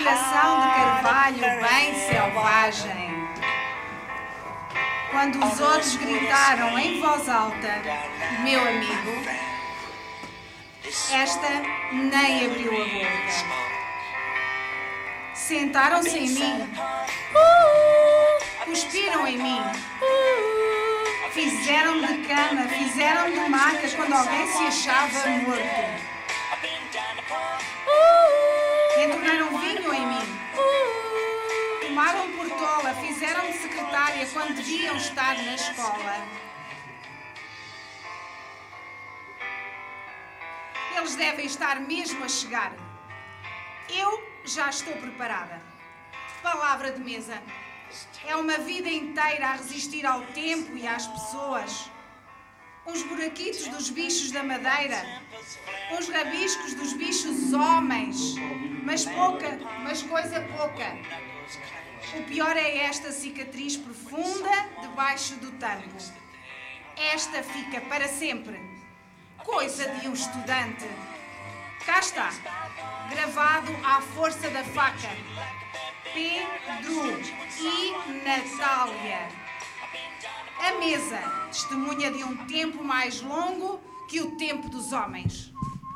geração de carvalho bem selvagem. Quando os outros gritaram em voz alta, meu amigo, esta nem abriu a boca. Sentaram-se em mim, cuspiram em mim, fizeram de cama, fizeram de maca quando alguém se achava morto. Entornaram vinho em mim, tomaram por tola, fizeram de secretária quando deviam estar na escola. Eles devem estar mesmo a chegar. Eu já estou preparada. Palavra de mesa. É uma vida inteira a resistir ao tempo e às pessoas. Uns buraquitos dos bichos da madeira. Uns rabiscos dos bichos homens. Mas coisa pouca. O pior é esta cicatriz profunda debaixo do tampo. Esta fica para sempre. Coisa de um estudante. Cá está, gravado à força da faca. Pedro e Natália. A mesa, testemunha de um tempo mais longo que o tempo dos homens.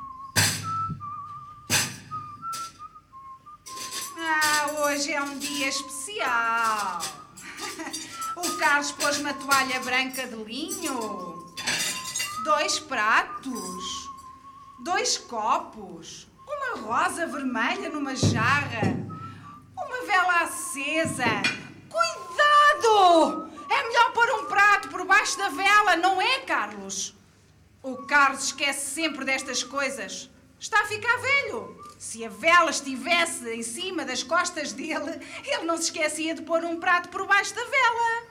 Hoje é um dia especial. O Carlos pôs-me a toalha branca de linho. 2 pratos. 2 copos. Uma rosa vermelha numa jarra. Uma vela acesa. Cuidado! É melhor pôr um prato por baixo da vela, não é, Carlos? O Carlos esquece sempre destas coisas. Está a ficar velho. Se a vela estivesse em cima das costas dele, ele não se esquecia de pôr um prato por baixo da vela.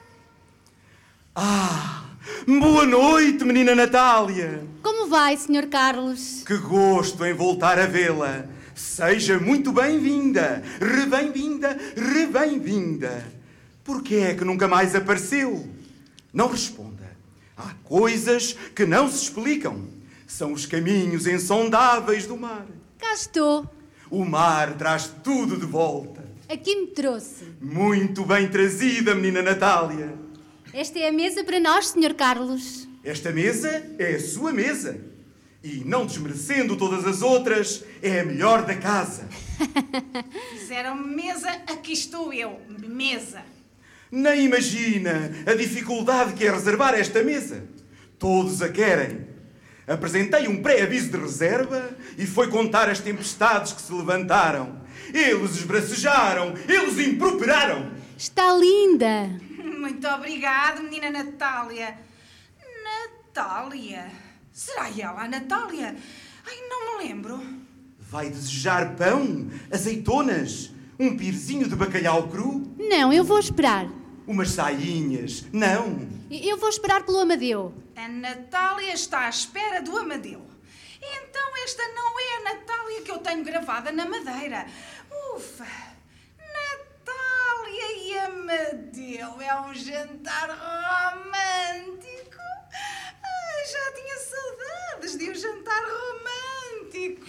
Boa noite, menina Natália. Como vai, Sr. Carlos? Que gosto em voltar a vê-la. Seja muito bem-vinda, rebem-vinda, rebem-vinda. Por que é que nunca mais apareceu? Não responda. Há coisas que não se explicam. São os caminhos insondáveis do mar. Cá estou. O mar traz tudo de volta. Aqui me trouxe. Muito bem trazida, menina Natália. Esta é a mesa para nós, Sr. Carlos. Esta mesa é a sua mesa. E, não desmerecendo todas as outras, é a melhor da casa. Fizeram-me mesa, aqui estou eu. Mesa. Nem imagina a dificuldade que é reservar esta mesa. Todos a querem. Apresentei um pré-aviso de reserva e foi contar as tempestades que se levantaram. Eles esbracejaram, eles improperaram. Está linda. Muito obrigado, menina Natália. Natália? Será ela a Natália? Ai, não me lembro. Vai desejar pão, azeitonas, um pirzinho de bacalhau cru? Não, eu vou esperar. Umas sainhas? Não. Eu vou esperar pelo Amadeu. A Natália está à espera do Amadeu. Então esta não é a Natália que eu tenho gravada na madeira. Ufa! Natália e Amadeu é um jantar romântico. Ai, já tinha saudades de um jantar romântico.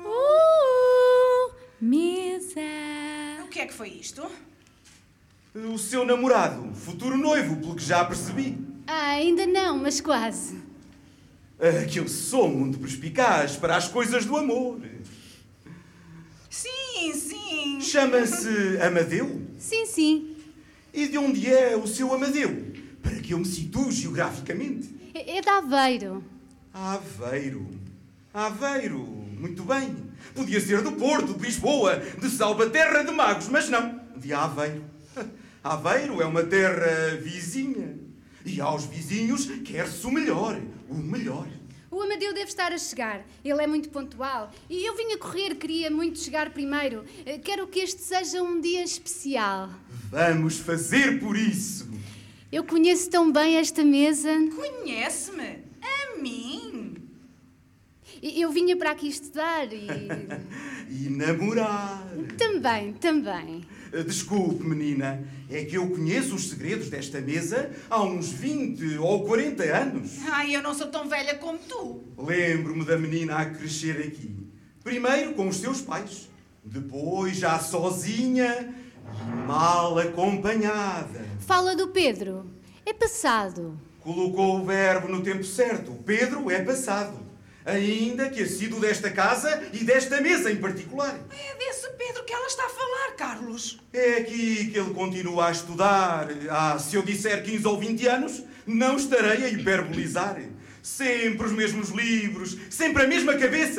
Mesa. O que é que foi isto? O seu namorado, futuro noivo, pelo que já percebi. Ainda não, mas quase. Que eu sou muito perspicaz para as coisas do amor. Sim, sim. Chama-se Amadeu? Sim, sim. E de onde é o seu Amadeu? Para que eu me situe geograficamente. É de Aveiro. Aveiro. Aveiro. Muito bem. Podia ser do Porto, de Lisboa, de Salvaterra de Magos, mas não. De Aveiro. Aveiro é uma terra vizinha. E aos vizinhos quer-se o melhor. O melhor. O Amadeu deve estar a chegar. Ele é muito pontual. E eu vim a correr, queria muito chegar primeiro. Quero que este seja um dia especial. Vamos fazer por isso. Eu conheço tão bem esta mesa. Conhece-me? A mim? Eu vinha para aqui estudar e... E namorar. Também. Desculpe, menina. É que eu conheço os segredos desta mesa há uns 20 ou 40 anos. Ai, eu não sou tão velha como tu. Lembro-me da menina a crescer aqui. Primeiro com os seus pais. Depois, já sozinha e mal acompanhada. Fala do Pedro. É passado. Colocou o verbo no tempo certo. O Pedro é passado. Ainda que assíduo desta casa e desta mesa em particular. É desse Pedro que ela está a falar, Carlos. É aqui que ele continua a estudar. Se eu disser 15 ou 20 anos, não estarei a hiperbolizar. Sempre os mesmos livros, sempre a mesma cabeça.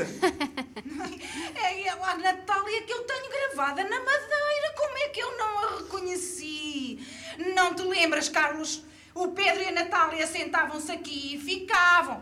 É ela, a Natália, que eu tenho gravada na madeira. Como é que eu não a reconheci? Não te lembras, Carlos? O Pedro e a Natália sentavam-se aqui e ficavam.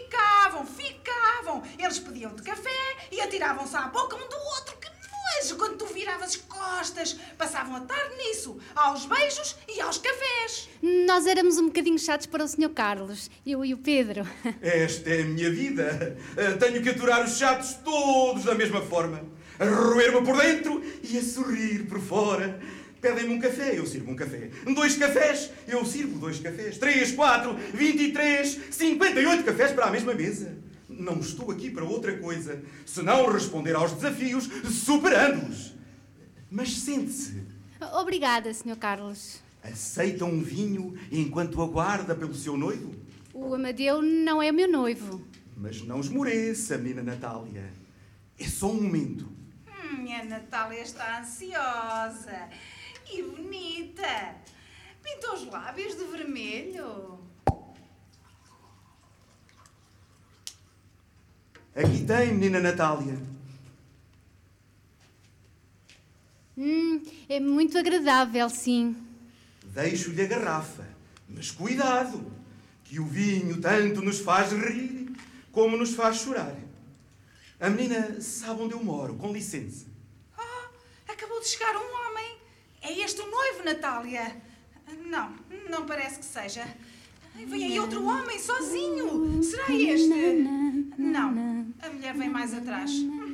Eles pediam-te café e atiravam-se à boca um do outro. Que nojo! Quando tu viravas as costas, passavam a tarde nisso, aos beijos e aos cafés. Nós éramos um bocadinho chatos para o Sr. Carlos, eu e o Pedro. Esta é a minha vida. Tenho que aturar os chatos todos da mesma forma. A roer-me por dentro e a sorrir por fora. Pedem-me um café, eu sirvo um café. 2 cafés, eu sirvo 2 cafés. 3, 4, 23, 58 cafés para a mesma mesa. Não estou aqui para outra coisa, senão responder aos desafios, superando-os. Mas sente-se. Obrigada, Sr. Carlos. Aceita um vinho enquanto aguarda pelo seu noivo? O Amadeu não é meu noivo. Mas não esmoreça, menina Natália. É só um momento. A Natália está ansiosa e bonita. Pintou os lábios de vermelho. Aqui tem, menina Natália. É muito agradável, sim. Deixo-lhe a garrafa. Mas cuidado, que o vinho tanto nos faz rir como nos faz chorar. A menina sabe onde eu moro, com licença. Acabou de chegar um homem. É este o noivo, Natália? Não parece que seja. Vem aí outro homem, sozinho. Será este? Não, a mulher vem mais atrás.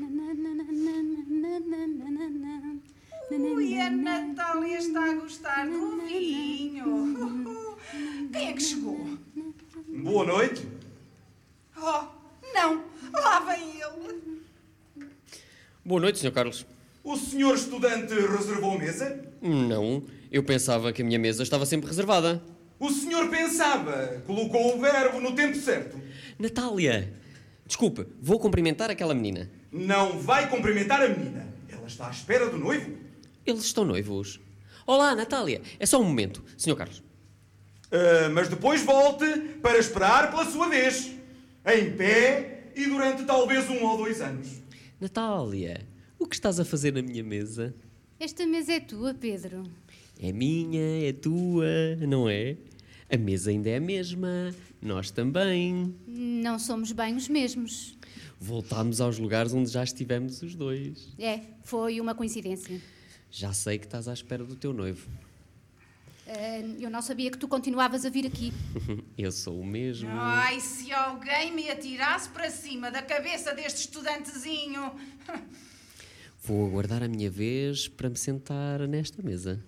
Ui, a Natália está a gostar do vinho. Quem é que chegou? Boa noite. Oh, não, lá vem ele. Boa noite, Sr. Carlos. O senhor estudante reservou mesa? Não, eu pensava que a minha mesa estava sempre reservada. O senhor pensava, colocou o verbo no tempo certo. Natália! Desculpe, vou cumprimentar aquela menina. Não vai cumprimentar a menina. Ela está à espera do noivo. Eles estão noivos. Olá, Natália. É só um momento, Sr. Carlos. Mas depois volte para esperar pela sua vez. Em pé e durante talvez 1 ou 2 anos. Natália, o que estás a fazer na minha mesa? Esta mesa é tua, Pedro. É minha, é tua, não é? A mesa ainda é a mesma. Nós também. Não somos bem os mesmos. Voltámos aos lugares onde já estivemos os dois. Foi uma coincidência. Já sei que estás à espera do teu noivo. Eu não sabia que tu continuavas a vir aqui. Eu sou o mesmo. Ai, se alguém me atirasse para cima da cabeça deste estudantezinho. Vou aguardar a minha vez para me sentar nesta mesa.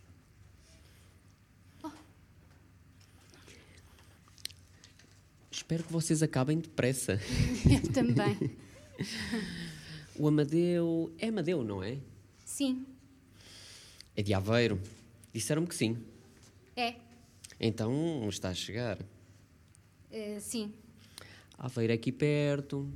Espero que vocês acabem depressa. Eu também. O Amadeu... É Amadeu, não é? Sim. É de Aveiro. Disseram-me que sim. É. Então está a chegar. Sim. Aveiro é aqui perto.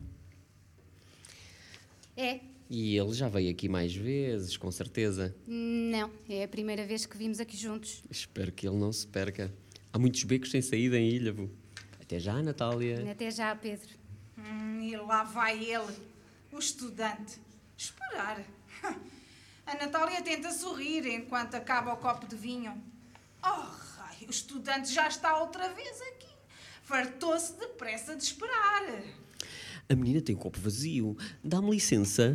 É. E ele já veio aqui mais vezes, com certeza. Não, é a primeira vez que vimos aqui juntos. Espero que ele não se perca. Há muitos becos sem saída em Ilhavo. Até já, Natália. Até já, Pedro. E lá vai ele, o estudante. Esperar. A Natália tenta sorrir enquanto acaba o copo de vinho. Oh, raio, o estudante já está outra vez aqui. Fartou-se depressa de esperar. A menina tem o copo vazio. Dá-me licença.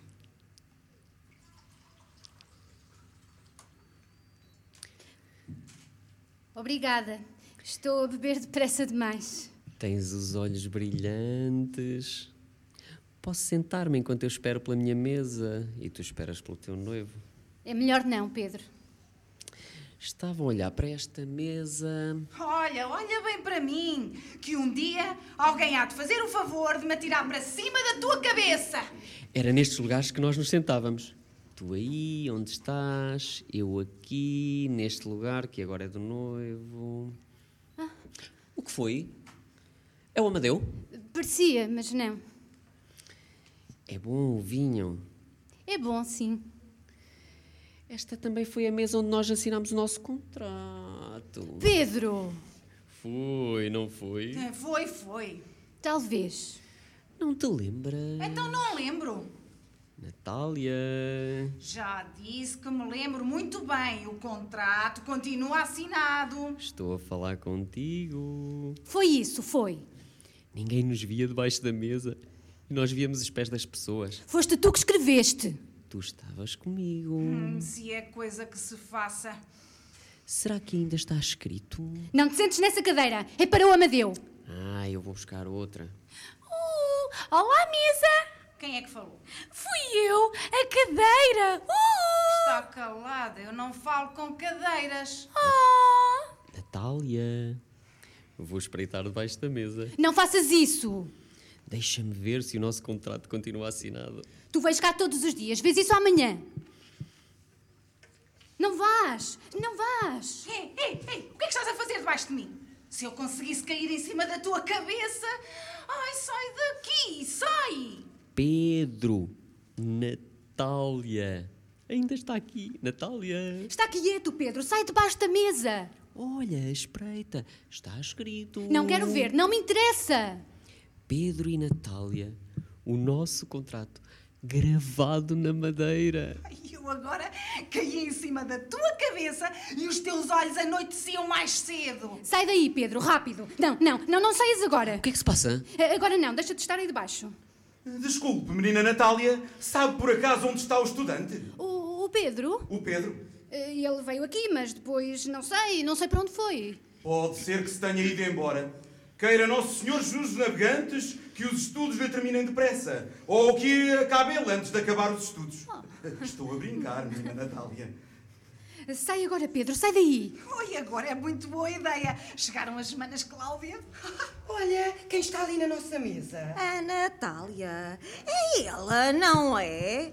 Obrigada. Estou a beber depressa demais. Tens os olhos brilhantes. Posso sentar-me enquanto eu espero pela minha mesa e tu esperas pelo teu noivo? É melhor não, Pedro. Estava a olhar para esta mesa. Olha bem para mim, que um dia alguém há de fazer o favor de me atirar para cima da tua cabeça. Era nestes lugares que nós nos sentávamos. Tu aí, onde estás, eu aqui, neste lugar que agora é do noivo. O que foi? É o Amadeu? Parecia, mas não. É bom o vinho. É bom, sim. Esta também foi a mesa onde nós assinámos o nosso contrato. Pedro! Foi, não foi? Foi. Talvez. Não te lembras? Então não lembro. Natália... Já disse que me lembro muito bem. O contrato continua assinado. Estou a falar contigo. Foi isso, foi. Ninguém nos via debaixo da mesa e nós víamos os pés das pessoas. Foste tu que escreveste. Tu estavas comigo. Se é coisa que se faça. Será que ainda está escrito? Não te sentes nessa cadeira. É para o Amadeu. Eu vou buscar outra. Olá, mesa! Quem é que falou? Fui eu, a cadeira! Está calada, eu não falo com cadeiras. Natália, vou espreitar debaixo da mesa. Não faças isso. Deixa-me ver se o nosso contrato continua assinado. Tu vais cá todos os dias. Vês isso amanhã. Não vás. Não vás. Ei, o que é que estás a fazer debaixo de mim? Se eu conseguisse cair em cima da tua cabeça... Ai, sai daqui, sai! Pedro, Natália. Ainda está aqui, Natália. Está quieto, Pedro. Sai debaixo da mesa. Olha, espreita. Está escrito. Não quero ver. Não me interessa. Pedro e Natália. O nosso contrato gravado na madeira. Eu agora caí em cima da tua cabeça e os teus olhos anoiteciam mais cedo. Sai daí, Pedro. Rápido. Não saias agora. O que é que se passa? Agora não. Deixa de estar aí debaixo. Desculpe, menina Natália. Sabe por acaso onde está o estudante? O Pedro? O Pedro? Ele veio aqui, mas depois não sei para onde foi. Pode ser que se tenha ido embora. Queira Nosso Senhor Jesus Navegantes que os estudos lhe terminem depressa. Ou que acabe ele antes de acabar os estudos. Estou a brincar, menina Natália. Sai agora, Pedro. Sai daí. Oi, agora é muito boa ideia. Chegaram as semanas, Cláudia. Olha, quem está ali na nossa mesa? A Natália. É ela, não é?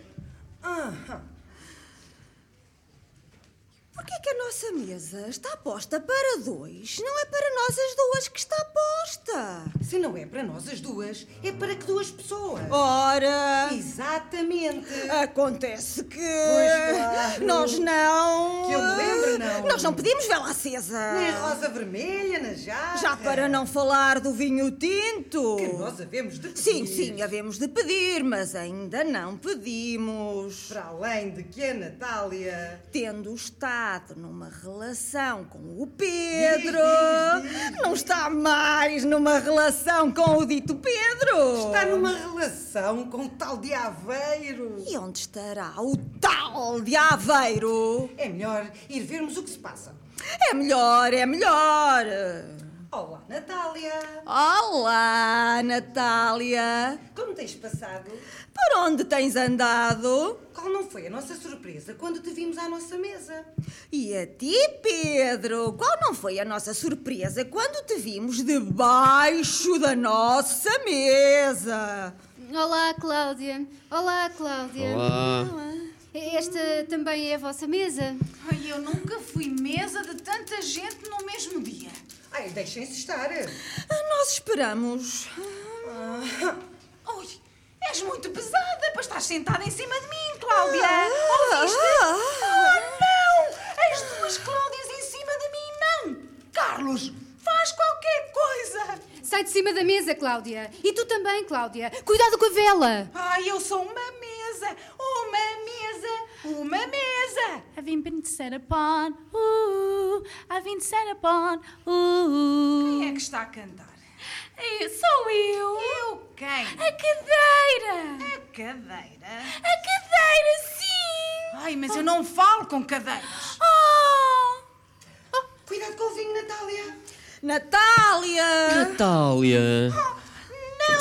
Porquê que a nossa mesa está posta para dois? Não é para nós as duas que está posta. Se não é para nós as duas, é para que duas pessoas. Ora, Exatamente. acontece que Pois claro. nós não... Que eu me lembro, não. Nós não pedimos vela acesa. Nem a rosa vermelha na jarra. Já para não falar do vinho tinto. Que nós havemos de pedir. Sim, havemos de pedir, mas ainda não pedimos. Para além de que a Natália... Tendo estado numa relação com o Pedro, Diz. não está mais numa relação com o dito Pedro. Está numa relação com o tal de Aveiro. E onde estará o tal de Aveiro? É melhor ir vermos o que se passa. É melhor. Olá, Natália. Olá, Natália. Como tens passado? Por onde tens andado? Qual não foi a nossa surpresa quando te vimos à nossa mesa? E a ti, Pedro? Qual não foi a nossa surpresa quando te vimos debaixo da nossa mesa? Olá, Cláudia. Olá, Cláudia. Olá. Esta também é a vossa mesa? Ai, eu nunca fui mesa de tanta gente no mesmo dia. Ai, deixem-se estar. Nós esperamos. Oi, és muito pesada para estar sentada em cima de mim, Cláudia. Ouviste? Não! As duas Cláudias em cima de mim, não! Carlos, faz qualquer coisa! Sai de cima da mesa, Cláudia. E tu também, Cláudia. Cuidado com a vela. Ai, eu sou uma mesa! Uma mesa! I've been set upon, I've been set upon, Quem é que está a cantar? Sou eu. Eu quem? A cadeira. A cadeira? A cadeira, sim. Ai, mas eu não falo com cadeiras. Cuidado com o vinho, Natália. Natália. Natália.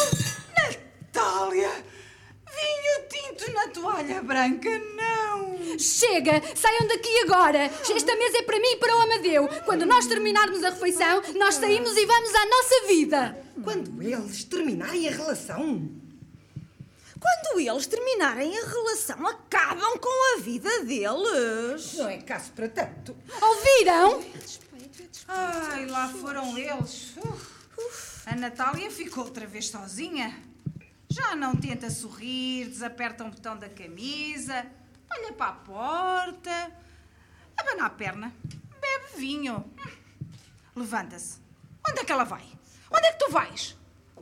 Natália! Vinho tinto na toalha branca, não! Chega! Saiam daqui agora! Esta mesa é para mim e para o Amadeu. Quando nós terminarmos a refeição, nós saímos e vamos à nossa vida. Quando eles terminarem a relação? Quando eles terminarem a relação, acabam com a vida deles. Não é caso para tanto. Ouviram? Ai, lá foram eles. A Natália ficou outra vez sozinha. Já não tenta sorrir, desaperta um botão da camisa, olha para a porta, abana a perna, bebe vinho. Levanta-se. Onde é que ela vai? Onde é que tu vais?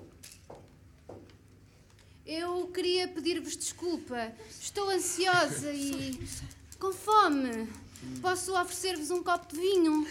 Eu queria pedir-vos desculpa. Estou ansiosa e com fome. Posso oferecer-vos um copo de vinho?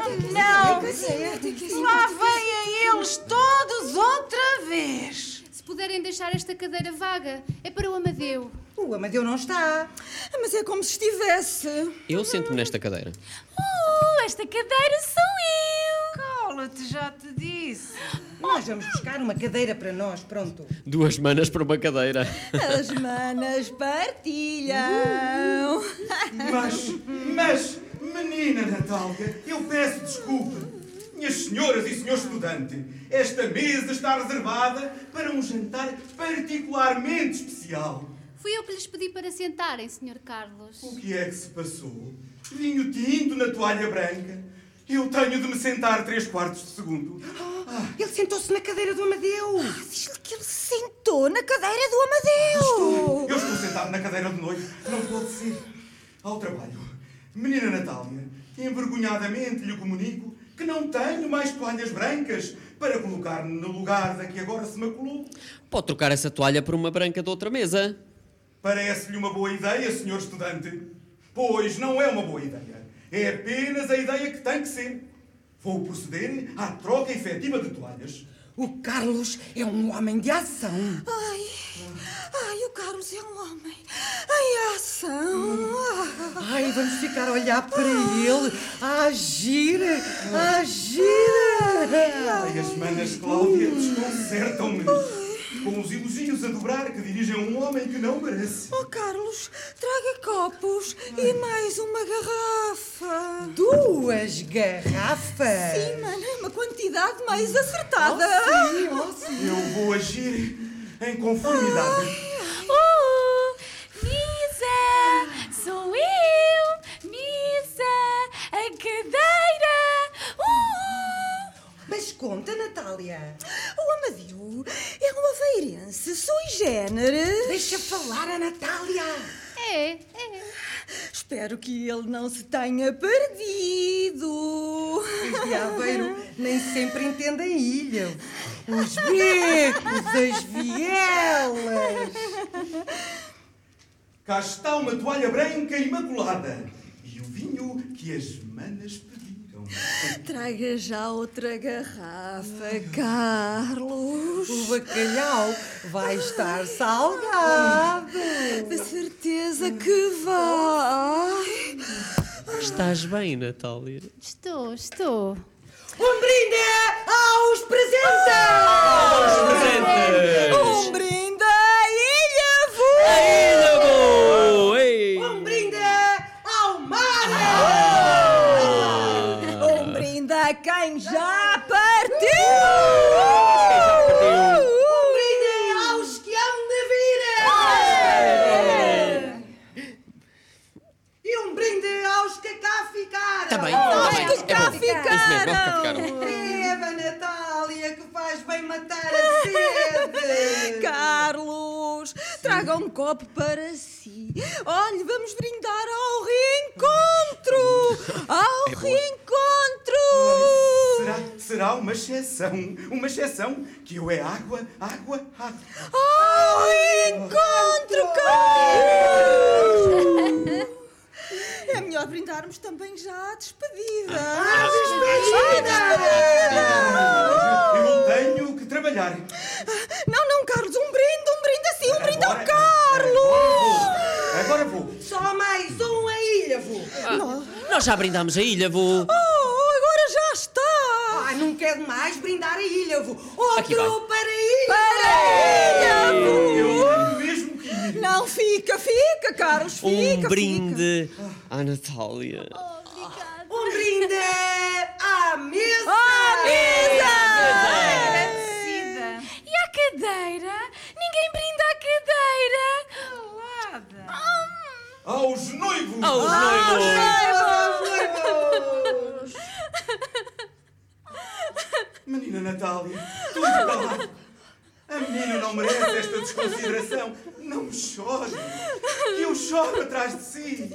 Não! Lá vêm eles todos outra vez. Se puderem deixar esta cadeira vaga, é para o Amadeu. O Amadeu não está. Mas é como se estivesse. Eu sento-me nesta cadeira. Esta cadeira sou eu! Cala-te, já te disse. Nós vamos buscar uma cadeira para nós, pronto. 2 manas para uma cadeira. As manas partilham. Mas, menina Natália, eu peço desculpa. Minhas senhoras e senhor estudante, esta mesa está reservada para um jantar particularmente especial. Fui eu que lhes pedi para sentarem, Sr. Carlos. O que é que se passou? Vinho tinto na toalha branca. Eu tenho de me sentar 3/4 de segundo. Ele sentou-se na cadeira do Amadeu. Diz-lhe que ele se sentou na cadeira do Amadeu. Eu estou sentado na cadeira de noivo. Não pode ser. Ao trabalho. Menina Natália, envergonhadamente lhe comunico que não tenho mais toalhas brancas para colocar no lugar da que agora se maculou. Pode trocar essa toalha por uma branca de outra mesa. Parece-lhe uma boa ideia, senhor estudante? Pois não é uma boa ideia. É apenas a ideia que tem que ser. Vou proceder à troca efetiva de toalhas. O Carlos é um homem de ação. Ai, o Carlos é um homem em ação. Ai, vamos ficar a olhar para ele, a agir. Ai, as manas Cláudia desconcertam-me. Com os elogios a dobrar que dirigem a um homem que não merece. Oh, Carlos, traga copos e mais uma garrafa. 2 garrafas? Sim, mana, uma quantidade mais acertada. Sim. Eu vou agir em conformidade. Misa! Sou eu! Misa! A cadeira! Mas conta, Natália. O Amadeu é um aveirense sui generis. Deixa falar a Natália. É. Espero que ele não se tenha perdido. Os de Aveiro nem sempre entendem ilha. Os becos, as vielas. Cá está uma toalha branca imaculada e o vinho que as manas pediram. Traga já outra garrafa, Carlos. O bacalhau vai estar salgado. De certeza que vai. Estás bem, Natália? Estou. Um brinde aos presentes! Um brinde à Ilha-vu! Um brinde ao mar! Um brinde a quem já partiu! Um brinde aos que hão de vir! E um brinde aos que cá ficaram! Tá bem. Aos que cá Isso mesmo, é os que cá ficaram! Eva, Natália, que faz bem matar a sede! Carlos, traga um copo para si. Olhe, vamos brindar ao reencontro! Ao reencontro! Será uma exceção que eu é água. Ao reencontro, Carlos! É melhor brindarmos também já à despedida. Eu tenho que trabalhar. Não, Carlos, um brinde assim, um brinde ao Agora Carlos! Agora vou. Só mais um a Ilha-vu! Nós já brindámos a ilha, vô. Agora já está! Não quero mais brindar a Ilha-vu! Aqui vai. Outro para a Ilha! Para a Ilha-vu! Eu tenho mesmo que ir. Não, fica, Carlos, fica. Um brinde à Natália. Um brinde à mesa! À mesa! Agradecida. E à cadeira? Ninguém brinda à cadeira. Calada. Aos noivos! Aos noivos! Menina Natália, tudo calado. A menina não merece esta desconsideração. Não me chore, que eu choro atrás de si.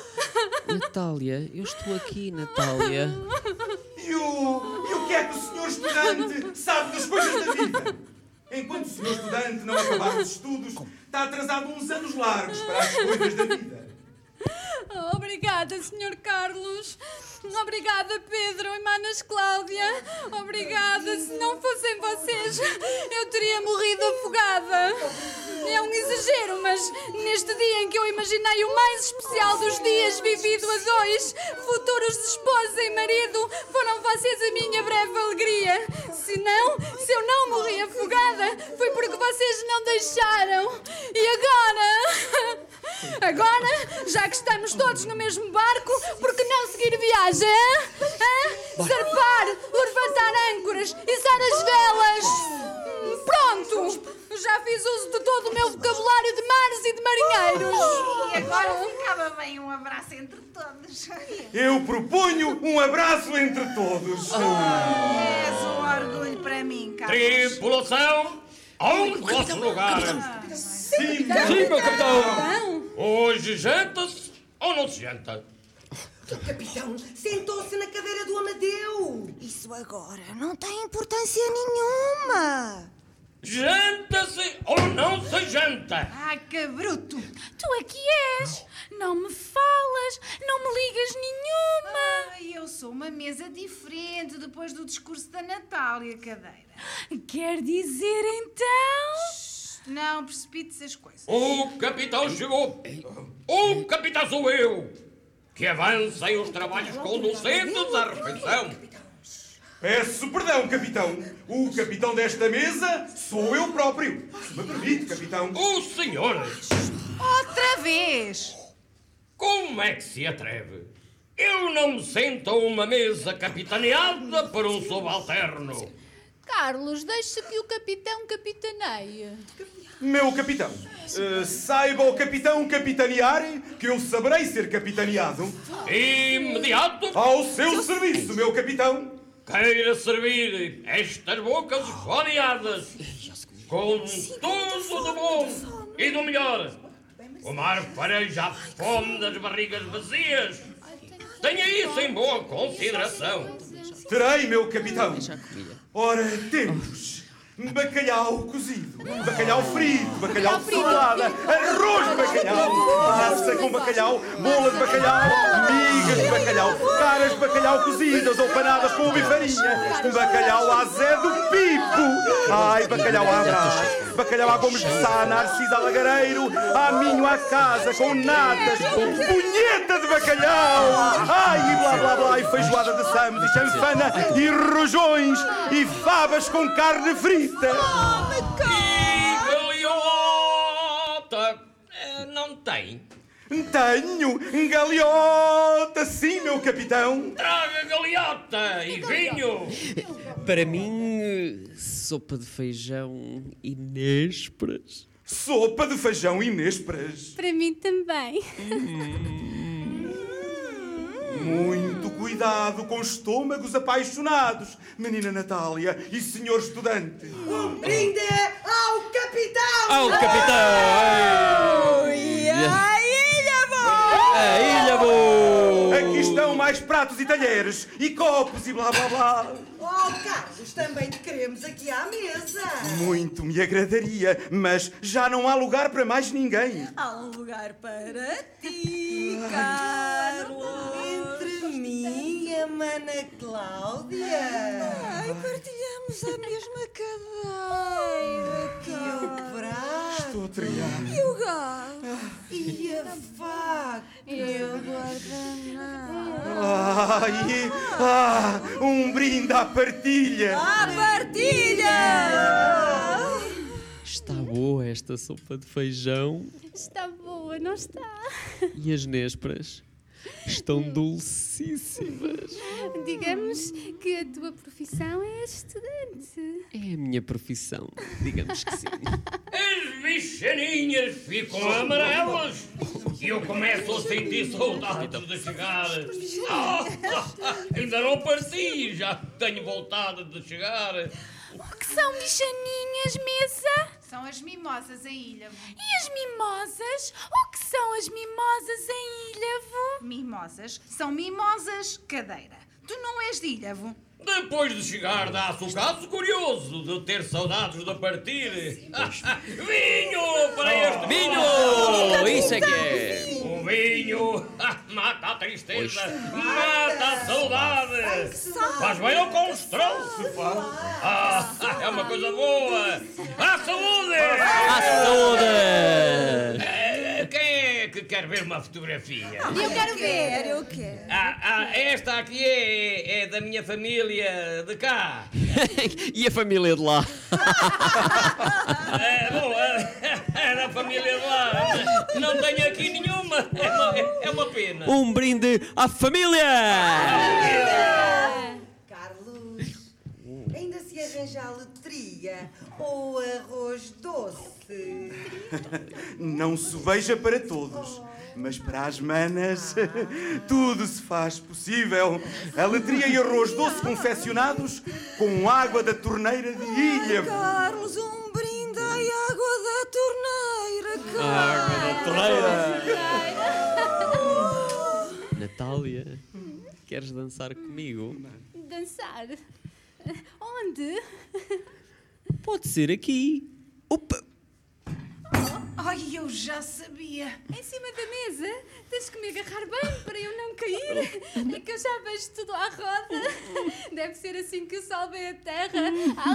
Natália, eu estou aqui, Natália. E o que é que o senhor estudante sabe das coisas da vida? Enquanto o senhor estudante não acabar os estudos, está atrasado uns anos largos para as coisas da vida. Obrigada, Sr. Carlos. Obrigada, Pedro e Manas Cláudia. Obrigada. Se não fossem vocês, eu teria morrido afogada. É um exagero, mas neste dia em que eu imaginei o mais especial dos dias vivido a dois, futuros de esposa e marido, foram vocês a minha breve alegria. Se eu não morri afogada, foi porque vocês não deixaram. E agora, já que estamos todos no mesmo barco, por que não seguir viagem? Zarpar, levantar âncoras, içar as velas. Pronto! Já fiz uso de todo o meu vocabulário de mares e de marinheiros. E agora ficava bem um abraço entre todos. Eu proponho um abraço entre todos. És um orgulho para mim, Carlos. Tripulação, ao vosso lugar. Sim, meu capitão. Hoje janta-se ou não se janta? O capitão sentou-se na cadeira do Amadeu. Isso agora não tem importância nenhuma. Janta-se ou não se janta? Ai, que bruto. Tu é que és. Não me falas, não me ligas nenhuma. Ai, eu sou uma mesa diferente depois do discurso da Natália, cadeira. Quer dizer, então... Não precipite as coisas. O capitão chegou. O capitão sou eu. Que avancem os trabalhos conducentes à refeição. Peço perdão, capitão. O capitão desta mesa sou eu próprio. Se me permite, capitão. O senhor, Outra vez. como é que se atreve? Eu não me sento a uma mesa capitaneada por um subalterno. Carlos, deixa que o capitão capitaneie. Meu capitão, saiba o capitão capitanear que eu saberei ser capitaneado. Imediato, Ao seu serviço, meu capitão. queira servir estas bocas esfomeadas com tudo de bom e do melhor. O mar fareja a fome das barrigas vazias. Tenha isso em boa consideração. Terei, meu capitão. Ora, temos bacalhau cozido, bacalhau frito, bacalhau de salada, arroz de bacalhau, massa com bacalhau, bola de bacalhau, migas de bacalhau, caras de bacalhau cozidas ou panadas com uva e farinha, bacalhau à Zé do Pipo, ai, bacalhau à Brás, bacalhau à Gomes de Sá, Narciso a Lagareiro, a Minho à Casa, com natas, punheta de bacalhau, ai, e blá blá blá, e feijoada de samba, e chanfana, e rojões, e favas com carne frita. E galeota não tem? Tenho galeota, sim, meu capitão. Traga galeota e vinho. Para mim, sopa de feijão e nésperas. Sopa de feijão e nésperas. Para mim também. Muito cuidado com estômagos apaixonados, menina Natália e senhor estudante. Um brinde ao capitão! Ao capitão! E a ilha boa! A ilha boa! Aqui estão mais pratos e talheres e copos e blá blá blá. Oh, Carlos, também te queremos aqui à mesa. Muito me agradaria, mas já não há lugar para mais ninguém. Há um lugar para ti, Carlos. Entre mim e a mana Cláudia. Ai, partilhamos a mesma cadeira. E o prato. Estou triado. E o gato. E a faca. E o guardanapo. Um brinde à partilha. A partilha! Está boa esta sopa de feijão Está boa, não está? e as nésperas estão dulcíssimas. Digamos que a tua profissão é estudante. É a minha profissão, digamos que sim. As bichaninhas ficam amarelas e eu começo a sentir saudades de chegar. Ainda não parti, já tenho vontade de chegar. O que são bichaninhas, mesa? São as mimosas em Ilhavo. E as mimosas? O que são as mimosas em Ilhavo? Mimosas são mimosas cadeira. Tu não és de Ilhavo? Depois de chegar, dá-se o caso curioso de ter saudades de partir. Vinho para este Vinho! Isso é que é! O vinho mata a tristeza, mata a saudade. Faz bem ao colesterol, se faz. É uma coisa boa. À saúde! À saúde! Quem é que quer ver uma fotografia? Eu quero ver. Eu quero. Esta aqui é da minha família de cá. E a família de lá? É da família de lá. Não tenho aqui nenhuma. É uma pena. Um brinde à família! Carlos, ainda se arranja a letria ou arroz doce? Não se veja para todos, mas para as manas tudo se faz possível. A letria e arroz doce confeccionados com água da torneira de Ilhavo. Carlos, um brinde à água da torneira, Carlos. Água da torneira! Natália, queres dançar comigo? Dançar? Onde? Pode ser aqui. Opa! Ai, eu já sabia. Em cima da mesa? Tens que me agarrar bem para eu não cair. É que eu já vejo tudo à roda. Deve ser assim que o sol vê a terra.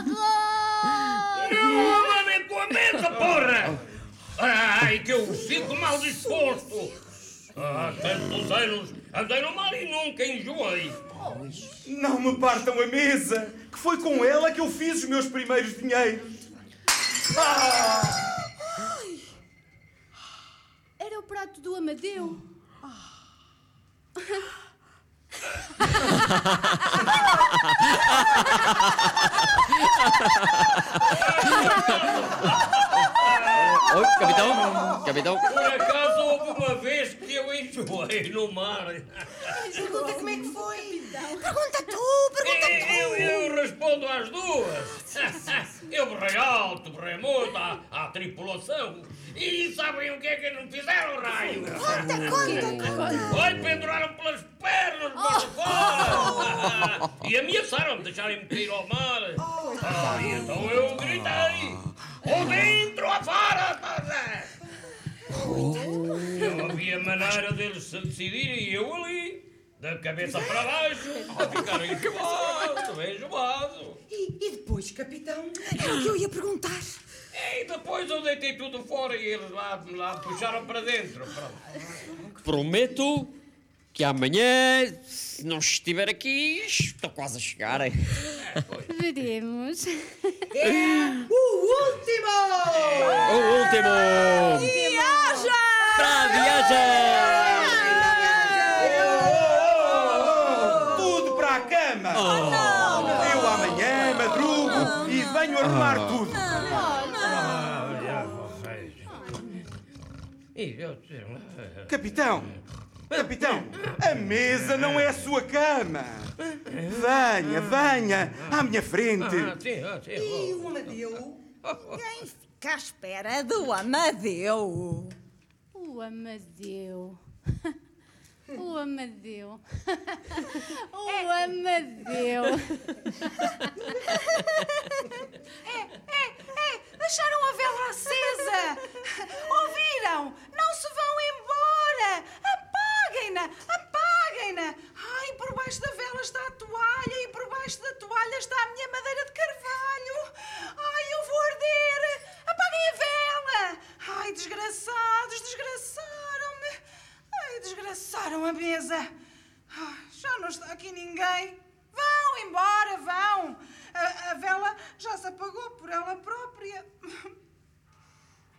À roda! Não andem com a mesa, porra! Ai, que eu fico mal disposto. Há tantos anos andei no mar e nunca enjoei. Não me partam a mesa, que foi com ela que eu fiz os meus primeiros dinheiros. Era o prato do Amadeu. Oi, capitão? Capitão? Por acaso houve uma vez que eu enjoei no mar. Pergunta como é que foi. Pergunta tu. Eu respondo às duas. Eu berrei alto, berrei muito à tripulação. E sabem o que é que não fizeram, raio? Conta. Oi, penduraram pelas pernas, para fora. E ameaçaram de deixarem-me cair ao mar. Então eu gritei. Ou dentro ou fora, toda! Não havia maneira deles se decidirem e eu ali, da cabeça para baixo, a ficar enjoado, bem enjoado. E depois, capitão? Era o que eu ia perguntar. E depois eu deitei tudo fora e eles lá me puxaram para dentro. Pronto. Prometo que amanhã, se não estiver aqui, estou quase a chegar. Veremos. O último! O último! Viaja! Para a viagem! Tudo para a cama! Eu amanhã madrugo e venho arrumar tudo. Capitão! Capitão! A mesa não é a sua cama! Venha à minha frente! E o Amadeu? Quem fica à espera do Amadeu? O Amadeu. O Amadeu. O Amadeu. Deixaram a vela acesa! Ouviram? Não se vão embora! Apaguem-na! Apaguem-na! Ai, por baixo da vela está a toalha e por baixo da toalha está a minha madeira de carvalho! Ai, eu vou arder! Apaguem a vela! Ai, desgraçados, desgraçaram-me! Ai, desgraçaram a mesa! Ai, já não está aqui ninguém! Vão embora, vão! A vela já se apagou por ela própria.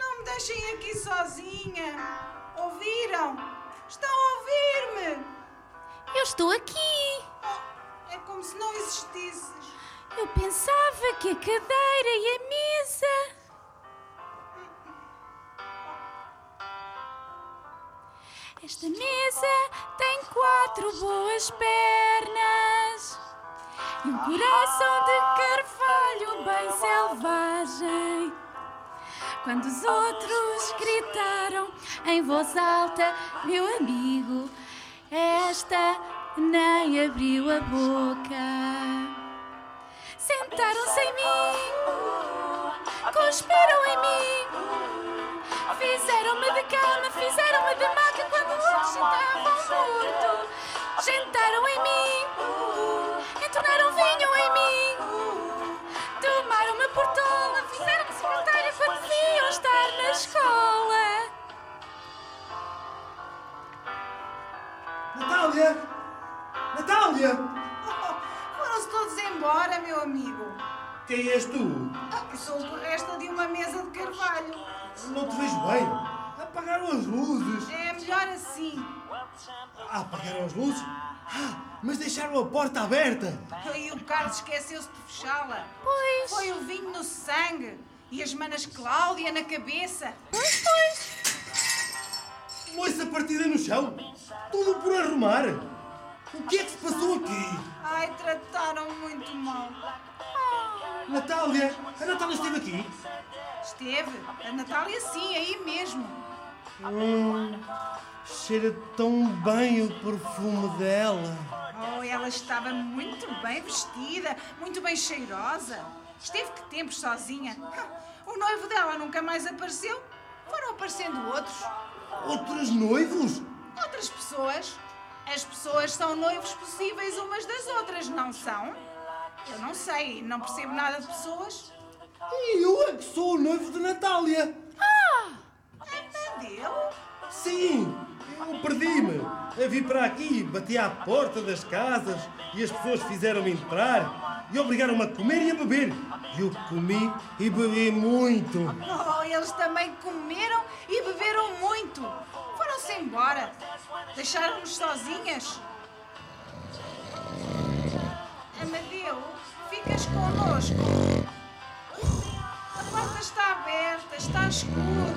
Não me deixem aqui sozinha. Ouviram? Estão a ouvir-me? Eu estou aqui. É como se não existisses. Eu pensava que a cadeira e a mesa... Esta mesa tem 4 boas pernas e um coração de carvalho bem selvagem. Quando os outros gritaram em voz alta, meu amigo, esta nem abriu a boca. Sentaram-se em mim, cuspiram em mim, fizeram-me de cama, fizeram-me de maca quando outros estavam mortos. Sentaram em mim, entonaram vinho em mim, tomaram-me por tola, fizeram-me secretária quando deviam estar na escola. Natália! Natália! Foram-se todos embora, meu amigo. Quem és tu? Eu sou o resto de uma mesa de carvalho. Não te vejo bem. Apagaram as luzes. É melhor assim. Apagaram as luzes? Mas deixaram a porta aberta. E o Carlos esqueceu-se de fechá-la. Pois. Foi o vinho no sangue e as manas Cláudia na cabeça. Pois. Louça partida no chão. Tudo por arrumar. O que é que se passou aqui? Ai, trataram-me muito mal. Natália! A Natália esteve aqui? Esteve. A Natália sim, aí mesmo. Cheira tão bem o perfume dela. Oh, ela estava muito bem vestida, muito bem cheirosa. Esteve que tempos sozinha. O noivo dela nunca mais apareceu. Foram aparecendo outros. Outros noivos? Outras pessoas. As pessoas são noivos possíveis umas das outras, não são? Eu não sei, não percebo nada de pessoas. E eu é que sou o noivo de Natália. Amadeu? Sim, eu perdi-me. Eu vim para aqui, bati à porta das casas e as pessoas fizeram-me entrar e obrigaram-me a comer e a beber. E eu comi e bebi muito. Oh, eles também comeram e beberam muito. Foram-se embora. Deixaram-nos sozinhas. Amadeu, ficas connosco. A porta está aberta, está escuro.